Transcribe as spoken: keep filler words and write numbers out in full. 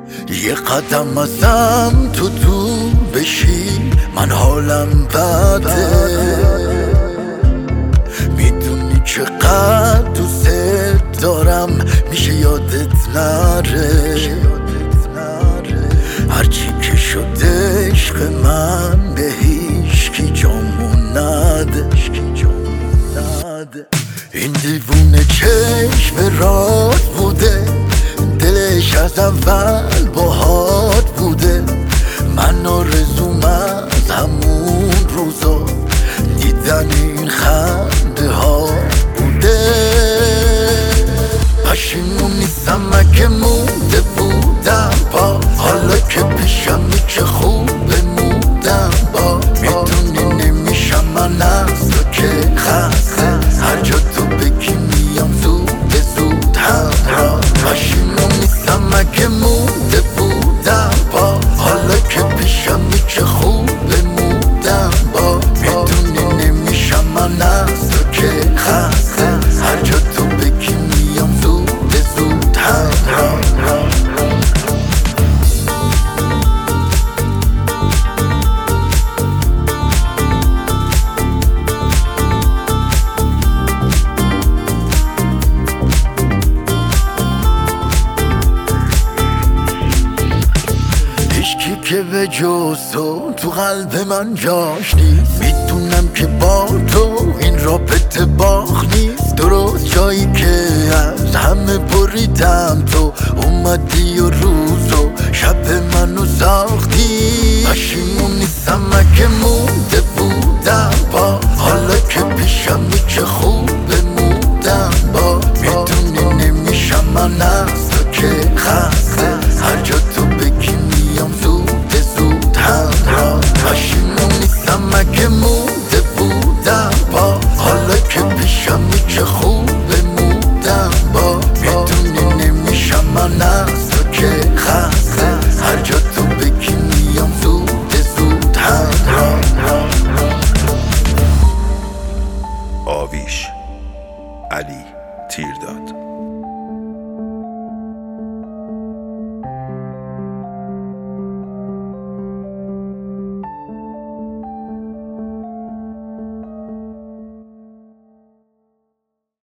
یه قدم ازم تو دور بشی من حالم بده. میدونی چقدر دوست دارم میشه یادت نره. هرچی که شده عشق من به هیچ کی جامو نده. این دیوونه چشم راست بوده، دلش از اول باهات بوده. من آرزوم از همون روزا دیدن این خنده ها بوده. پشیمون نیستم اگه مونده بودم با، حالا که پیشمی چه خوب بمودم با. میدونی نمیشم من از تو که خسته، هر جا تو بگی میام زود زود همراه. پشیمون نیستم اگه مونده بودم با، حالا که پیشمی چه خوب بمودم با. میدونی نمیشم من از تو که خسته، هر جا تو بگی میام زود زود همراه. هیچکی که به جز تو تو قلب من جاش نیست. میدونم که با تو این رابطه باخ نیست. درست جایی که از همه بریدم تو اومدی و روز و شب منو ساختی. پشیمون نیستم اگه مونده بودم با، حالا که پیشمی چه خوب بمودم با. میدونی نمیشم من از تو که خسته، هر جا تو بگی میام زود زود همراه. پشیمون نیستم اگه مونده بودم با، حالا که پیشمی چه خوب بمودم با. میدونی نمیشم من از تو که خسته، هر جا تو بگی میام زود زود همراه. آویش علی تیرداد.